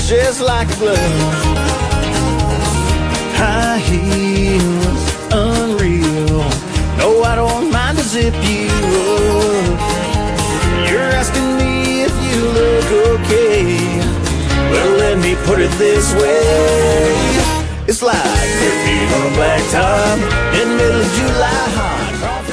fits just like a glove. High heels, unreal. No, I don't mind to zip you up. You're asking me if you look okay. Well, let me put it this way. It's like 50 on a black top in middle of July hot.